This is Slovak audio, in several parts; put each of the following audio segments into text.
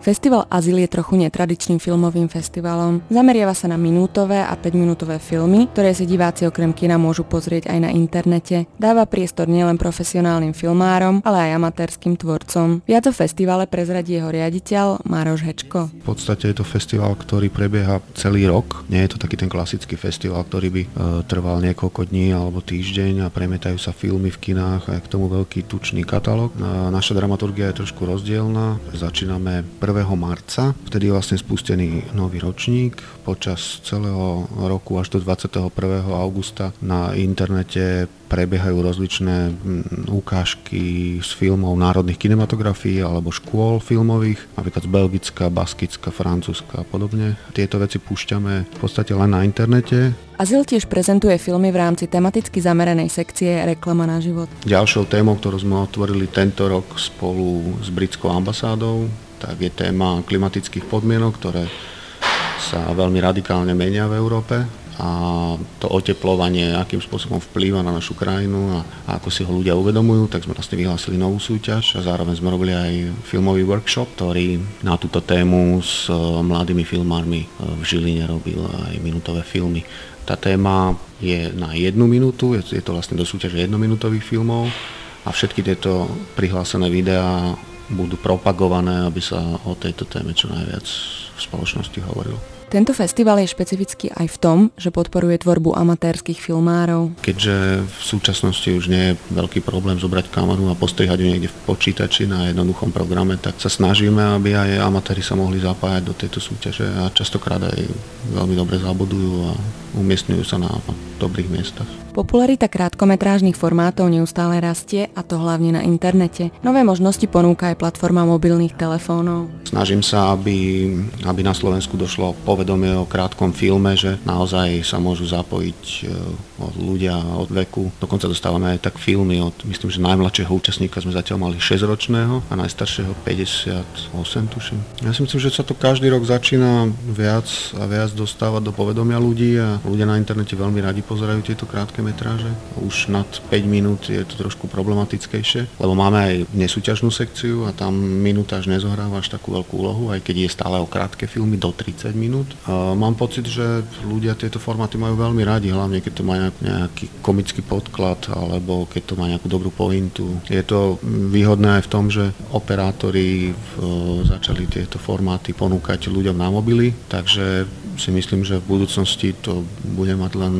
Festival Azyl je trochu netradičným filmovým festivalom. Zameriava sa na minútové a 5-minútové filmy, ktoré si diváci okrem kina môžu pozrieť aj na internete. Dáva priestor nielen profesionálnym filmárom, ale aj amatérskym tvorcom. Viac o festivale prezradí jeho riaditeľ Mároš Hečko. V podstate je to festival, ktorý prebieha celý rok. Nie je to taký ten klasický festival, ktorý by trval niekoľko dní alebo týždeň a premietajú sa filmy v kinách a je k tomu veľký tučný katalóg. Naša dramaturgia je trošku rozdielna. Začíname 1. marca, vtedy je vlastne spustený nový ročník. Počas celého roku až do 21. augusta na internete prebiehajú rozličné ukážky z filmov národných kinematografií alebo škôl filmových, napríklad z Belgicka, Baskicka, Francúzska a podobne. Tieto veci púšťame v podstate len na internete. Azyl tiež prezentuje filmy v rámci tematicky zameranej sekcie Reklama na život. Ďalšou témou, ktorú sme otvorili tento rok spolu s britskou ambasádou, tak je téma klimatických podmienok, ktoré sa veľmi radikálne menia v Európe a to oteplovanie, akým spôsobom vplýva na našu krajinu a ako si ho ľudia uvedomujú, tak sme vlastne vyhlásili novú súťaž a zároveň sme robili aj filmový workshop, ktorý na túto tému s mladými filmármi v Žiline robil aj minútové filmy. Tá téma je na 1 minútu, je to vlastne do súťaže 1-minútových filmov a všetky tieto prihlásené videá budú propagované, aby sa o tejto téme čo najviac v spoločnosti hovorilo. Tento festival je špecifický aj v tom, že podporuje tvorbu amatérskych filmárov. Keďže v súčasnosti už nie je veľký problém zobrať kameru a postrihať ju niekde v počítači na jednoduchom programe, tak sa snažíme, aby aj amatéri sa mohli zapájať do tejto súťaže a častokrát aj veľmi dobre zabudujú a umiestňujú sa na dobrých miestach. Popularita krátkometrážnych formátov neustále rastie, a to hlavne na internete. Nové možnosti ponúka aj platforma mobilných telefónov. Snažím sa, aby na Slovensku došlo povedomie o krátkom filme, že naozaj sa môžu zapojiť od ľudia od veku. Dokonca dostávame aj tak filmy myslím, že najmladšieho účastníka sme zatiaľ mali 6-ročného a najstaršieho 58, tuším. Ja si myslím, že sa to každý rok začína viac a viac dostávať do povedomia ľudí a ľudia na internete veľmi radi pozerajú tieto krátke metráže. Už nad 5 minút je to trošku problematickejšie, lebo máme aj nesúťažnú sekciu a tam minútaž nezohráva až takú veľkú úlohu, aj keď je stále o krátke filmy do 30 minút. Mám pocit, že ľudia tieto formáty majú veľmi radi, hlavne keď to má nejaký komický podklad alebo keď to má nejakú dobrú pointu. Je to výhodné aj v tom, že operátori začali tieto formáty ponúkať ľuďom na mobily, takže si myslím, že v budúcnosti to bude mať len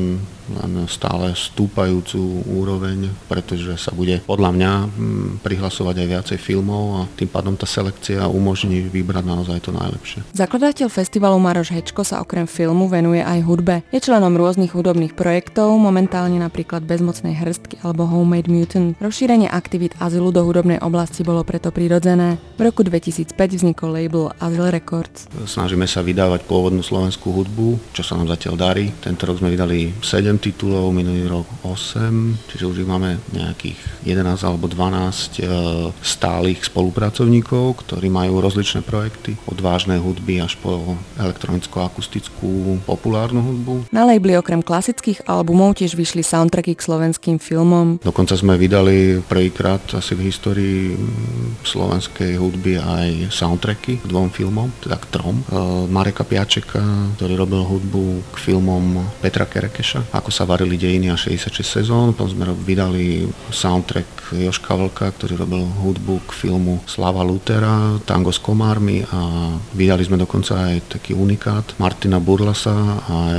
stále stúpajúcu úroveň, pretože sa bude podľa mňa prihlasovať aj viacej filmov a tým pádom tá selekcia umožní vybrať naozaj to najlepšie. Zakladateľ festivalu Mároš Hečko sa okrem filmu venuje aj hudbe. Je členom rôznych hudobných projektov, momentálne napríklad Bezmocnej hrstky alebo Homemade Mutant. Rozšírenie aktivít Azylu do hudobnej oblasti bolo preto prirodzené. V roku 2005 vznikol label Azyl Records. Snažíme sa vydávať pôvodnú slovenskú hudbu, čo sa nám zatiaľ darí. Tento rok sme vydali 7 titulov, minulý rok 8, čiže už máme nejakých 11 alebo 12 stálych spolupracovníkov, ktorí majú rozličné projekty, od vážnej hudby až po elektronicko-akustickú populárnu hudbu. Na labeli okrem klasických albumov tiež vyšli soundtracky k slovenským filmom. Dokonca sme vydali prvýkrát asi v histórii slovenskej hudby aj soundtracky k 2 filmom, teda k 3. Mareka Piačeka, ktorý robil hudbu k filmom Petra Kerekeša, Ako sa varili dejiny a 66 sezón. Potom sme vydali soundtrack Jožka Vlka, ktorý robil hudbu k filmu Slava Lutera, Tango s komármi a vydali sme dokonca aj taký unikát Martina Burlasa a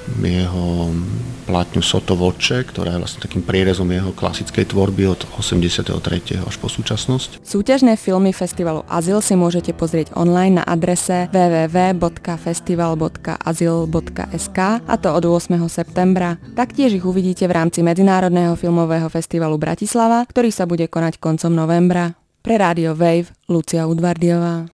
jeho platňu Soto Voce, ktorá je vlastne takým prierezom jeho klasickej tvorby od 83. až po súčasnosť. Súťažné filmy festivalu Azyl si môžete pozrieť online na adrese www.festival.azyl.sk a to od 8. septembra. Taktiež ich uvidíte v rámci Medzinárodného filmového festivalu Bratislava, ktorý sa bude konať koncom novembra. Pre Rádio Wave, Lucia Udvardiová.